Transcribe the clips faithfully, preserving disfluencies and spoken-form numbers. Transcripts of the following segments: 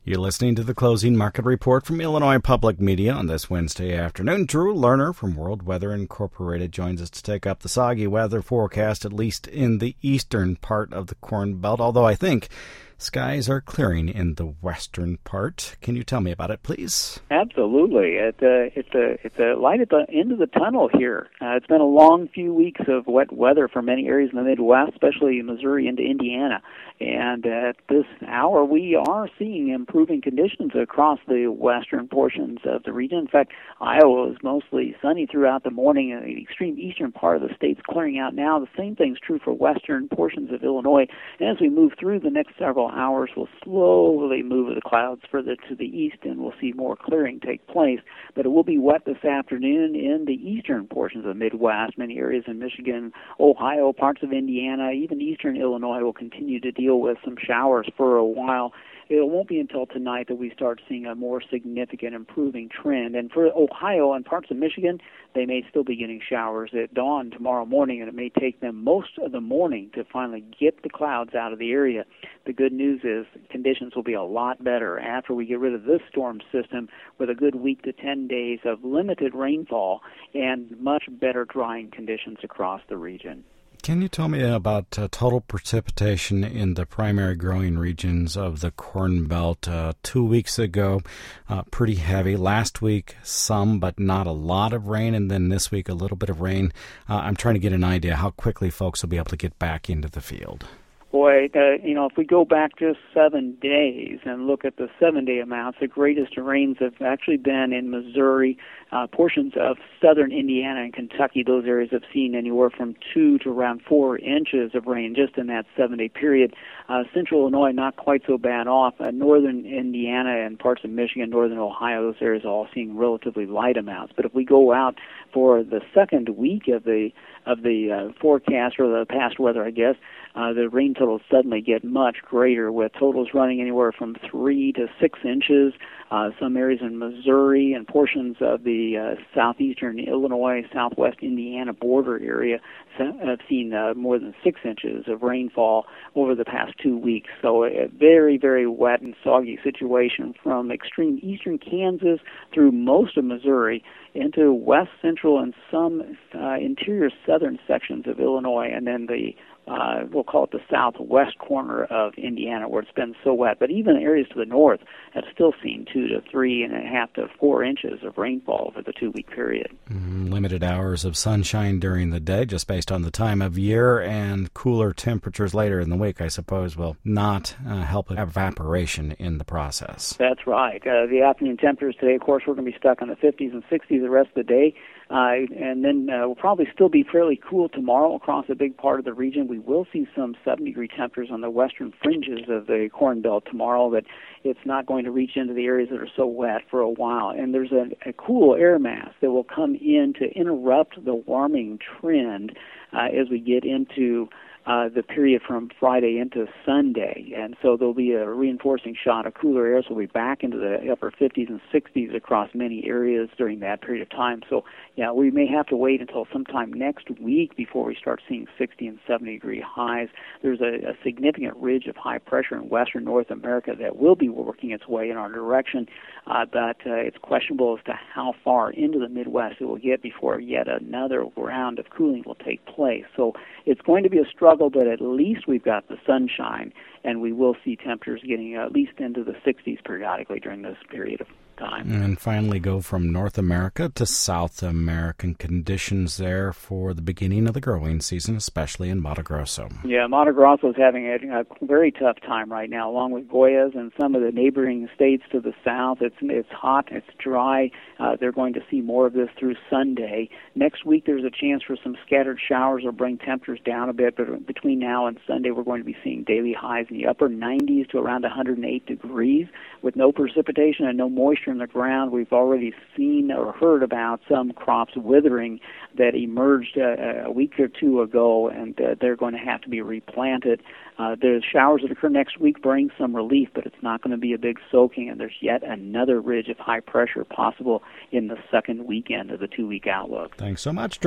You're listening to the Closing Market Report from Illinois Public Media on this Wednesday afternoon. Drew Lerner from World Weather Incorporated joins us to take up the soggy weather forecast, at least in the eastern part of the Corn Belt, although I think skies are clearing in the western part. Can you tell me about it, please? Absolutely. It, uh, it's, a, it's a light at the end of the tunnel here. Uh, it's been a long few weeks of wet weather for many areas in the Midwest, especially Missouri into Indiana. And at this hour, we are seeing improving conditions across the western portions of the region. In fact, Iowa is mostly sunny throughout the morning, and the extreme eastern part of the state's clearing out now. The same thing's true for western portions of Illinois. And as we move through the next several hours, we'll slowly move the clouds further to the east, and we'll see more clearing take place. But it will be wet this afternoon in the eastern portions of the Midwest. Many areas in Michigan, Ohio, parts of Indiana, even eastern Illinois will continue to deal with some showers for a while. It won't be until tonight that we start seeing a more significant improving trend. And for Ohio and parts of Michigan, they may still be getting showers at dawn tomorrow morning, and it may take them most of the morning to finally get the clouds out of the area. The good news is conditions will be a lot better after we get rid of this storm system, with a good week to ten days of limited rainfall and much better drying conditions across the region. Can you tell me about uh, total precipitation in the primary growing regions of the Corn Belt? Uh, two weeks ago, uh, pretty heavy. Last week, some, but not a lot of rain. And then this week, a little bit of rain. Uh, I'm trying to get an idea how quickly folks will be able to get back into the field. Boy, uh, you know, if we go back just seven days and look at the seven-day amounts, the greatest rains have actually been in Missouri, uh, portions of southern Indiana and Kentucky. Those areas have seen anywhere from two to around four inches of rain just in that seven-day period. Uh, central Illinois, not quite so bad off. Uh, northern Indiana and parts of Michigan, northern Ohio, those areas are all seeing relatively light amounts. But if we go out for the second week of the of the uh, forecast, or the past weather, I guess, uh, the rain totals suddenly get much greater, with totals running anywhere from three to six inches. Uh, some areas in Missouri and portions of the uh, southeastern Illinois, southwest Indiana border area have seen uh, more than six inches of rainfall over the past two weeks. So a very, very wet and soggy situation from extreme eastern Kansas through most of Missouri into west central and some uh, interior southern sections of Illinois, and then the Uh, we'll call it the southwest corner of Indiana, where it's been so wet. But even areas to the north have still seen two to three and a half to four inches of rainfall over the two-week period. Mm, limited hours of sunshine during the day, just based on the time of year, and cooler temperatures later in the week, I suppose, will not uh, help evaporation in the process. That's right. Uh, the afternoon temperatures today, of course, we're going to be stuck in the fifties and sixties the rest of the day. Uh, and then uh, we'll probably still be fairly cool tomorrow across a big part of the region. We will see some seventy-degree temperatures on the western fringes of the Corn Belt tomorrow, but it's not going to reach into the areas that are so wet for a while. And there's a, a cool air mass that will come in to interrupt the warming trend uh, as we get into Uh, the period from Friday into Sunday. And so there'll be a reinforcing shot of cooler air, so we'll be back into the upper fifties and sixties across many areas during that period of time. So, yeah, we may have to wait until sometime next week before we start seeing sixty and seventy degree highs. There's a, a significant ridge of high pressure in western North America that will be working its way in our direction, uh, but uh, it's questionable as to how far into the Midwest it will get before yet another round of cooling will take place. So it's going to be a struggle, but at least we've got the sunshine, and we will see temperatures getting at least into the sixties periodically during this period of time. And finally go from North America to South American conditions there for the beginning of the growing season, especially in Mato Grosso. Yeah, Mato Grosso is having a, a very tough time right now, along with Goiás and some of the neighboring states to the south. It's it's hot, it's dry. Uh, they're going to see more of this through Sunday. Next week there's a chance for some scattered showers or bring temperatures down a bit, but between now and Sunday we're going to be seeing daily highs in the upper nineties to around one hundred eight degrees with no precipitation and no moisture in the ground. We've already seen or heard about some crops withering that emerged uh, a week or two ago, and uh, they're going to have to be replanted. Uh, the showers that occur next week bring some relief, but it's not going to be a big soaking, and there's yet another ridge of high pressure possible in the second weekend of the two-week outlook. Thanks so much, Drew.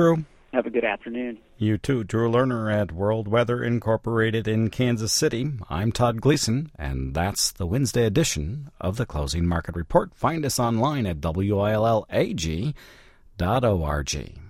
Have a good afternoon. You too. Drew Lerner at World Weather Incorporated in Kansas City. I'm Todd Gleason, and that's the Wednesday edition of the Closing Market Report. Find us online at W I L L A G dot org.